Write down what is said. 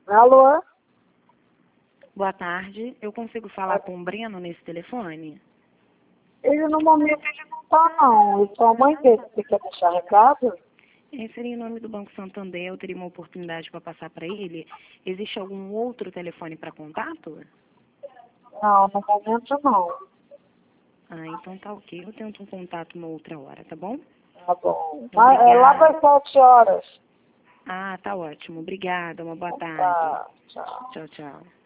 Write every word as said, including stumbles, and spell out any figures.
Alô? Boa tarde. Eu consigo falar com o Breno nesse telefone? Ele no momento ele não tá não. E sua mãe dele, você quer deixar recado? É, seria em nome do Banco Santander, eu teria uma oportunidade para passar para ele. Existe algum outro telefone para contato? Não, no momento não. Ah, então tá ok. Eu tento um contato uma outra hora, tá bom? Tá bom. Mas, é, lá Obrigada. vai sete horas. Ah, tá ótimo. Obrigada. Uma boa tarde. Tá, tchau. Tchau, tchau.